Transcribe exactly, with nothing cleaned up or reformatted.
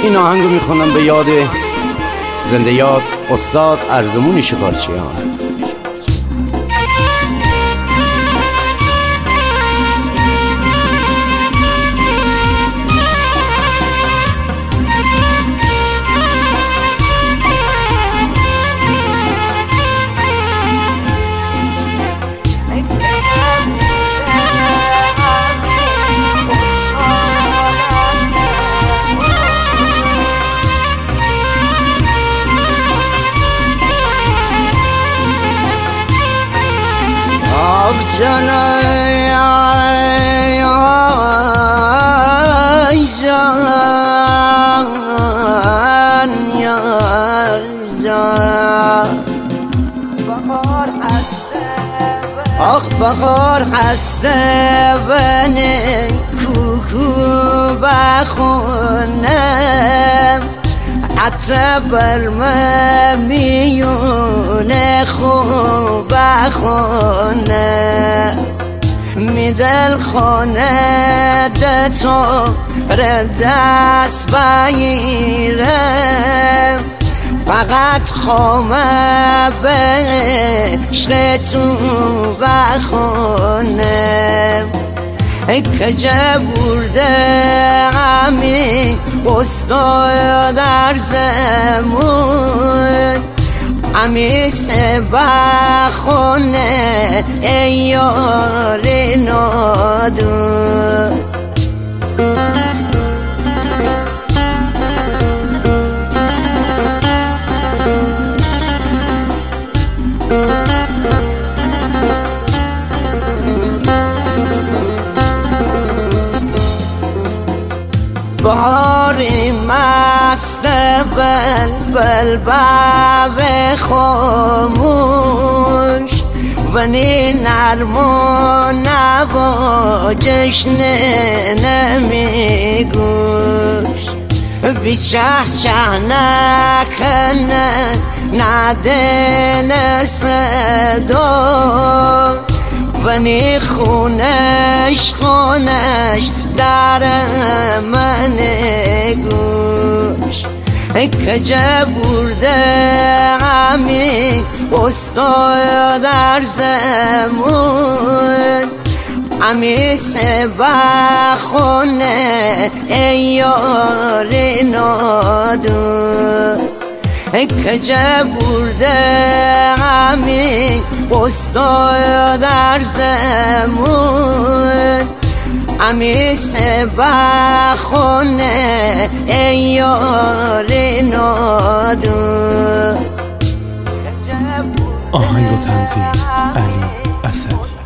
این آهنگو میخونم به یاد زنده یاد استاد ارزمون شکارچیان. جانای جان یا جان بخار خسته آخ بخار خسته بنه کوکو بخونم حتی برمه میونه خوب خونه می دل خونه ده تو ره دست بگیرم فقط خومه به عشق تو بخونم کجا برده غمی استاد در زمون امی سبخونه ای یار نادون بهاری مست بلبل باب خاموش و نی نرم و نوا جشن نمیگوش بی چه چه نکنه ندن صدا و نی خونش خونش در من گوش کجا برده غمی استاد در زمون امی سبخونه ای یار نادون کجا برده غمی استاد در زمون امی سبخونه ای یار نادون. آهنگ و تنظیم علی اسدی.